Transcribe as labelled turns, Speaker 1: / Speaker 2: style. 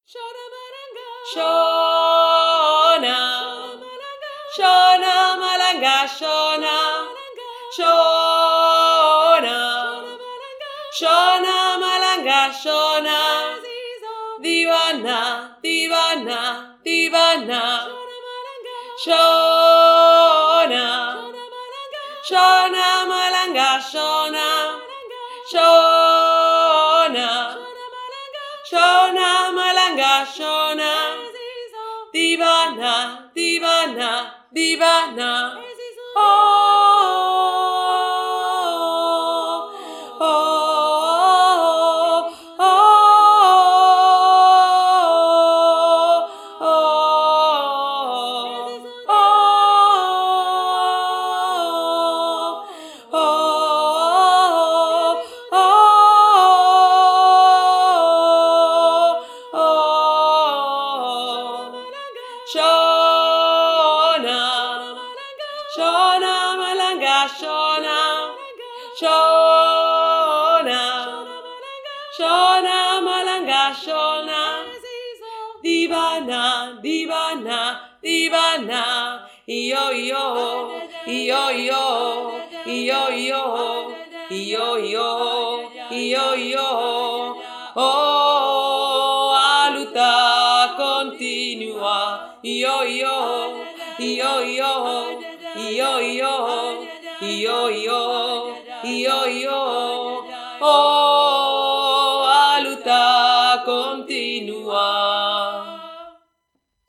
Speaker 1: Shona, Shona Malanga, Shona, Shona, Shona Malanga, Shona, Divana, Divana, Divana, Shona, Shona Malanga, Shona, Shona, Shona Malanga, Shona, Divana, Divana, Divana. Oh, oh, oh, oh, Shona, Shona Malanga, Shona, Shona, Shona Malanga, Shona, Divana, Divana, Divana, yo yo, yo yo, yo yo, yo yo, yo yo, oh, a luta continua, yo yo, yo yo, yo yo, yo yo, yo yo, oh.